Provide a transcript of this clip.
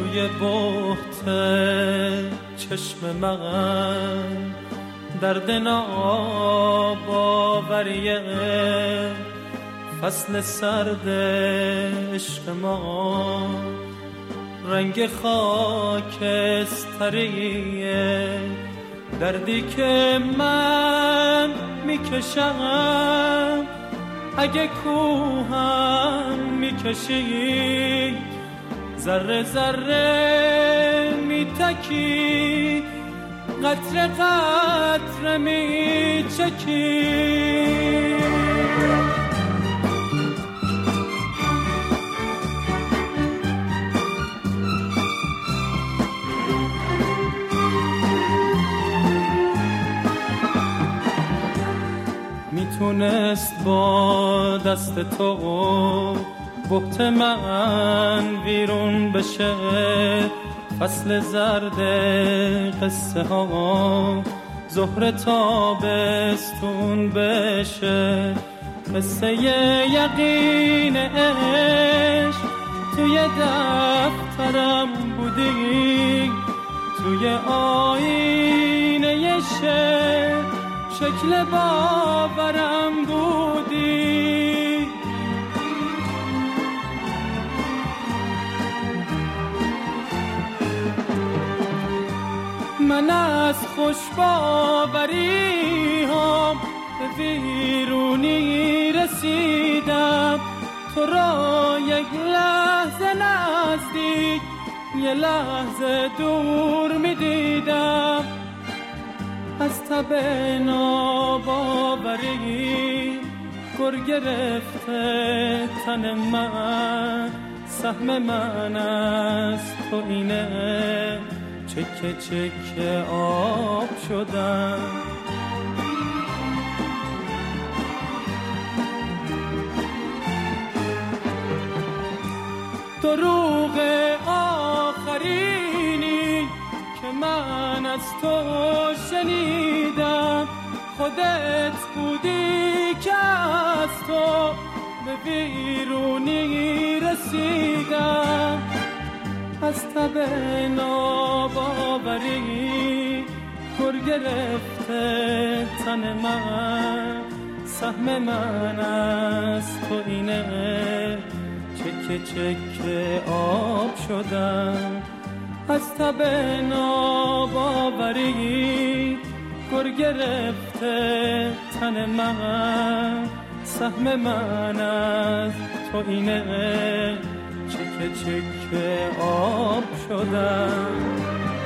توی بحت چشم من درد ناباوریه فصل سرد عشق ما رنگ خاکستریه دردی که من میکشم اگه کوهم میکشی ذره ذره میتکی قطره قطره میچکی میتونست با دست تو بحت من ویرون بشه فصل زرد قصه ها ظهر تابستون بشه قصه یقین عشق توی دفترم بودی توی آینه شکل باورم بودی من از خوشباوری هم به ویرونی رسیدم تو را یک لحظه نزدیک یه لحظه دور می دیدم از تب ناباوری گر گرفته تن من سهم من از تو اینه چکه چکه آب شدم دروغ آخرینی که من از تو شنیدم خودت بودی که از تو به ویرونی رسیدم از تب ناباوری گر گرفته تن من سهم من از تو اینه چکه چکه آب شدم از تب ناباوری گر گرفته تن من سهم من از تو اینه چکه چکه آب شدم